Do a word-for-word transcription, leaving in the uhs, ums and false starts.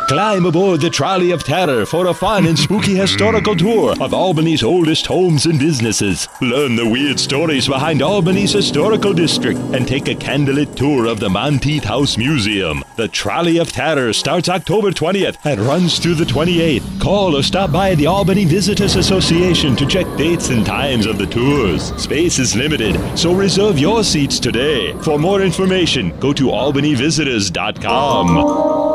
Climb aboard the Trolley of Terror for a fun and spooky historical tour of Albany's oldest homes and businesses. Learn the weird stories behind Albany's historical district and take a candlelit tour of the Monteith House Museum. The Trolley of Terror starts October twentieth and runs through the twenty-eighth. Call or stop by the Albany Visitors Association to check dates and times of the tours. Space is limited, so reserve your seats today. For more information, go to albany visitors dot com.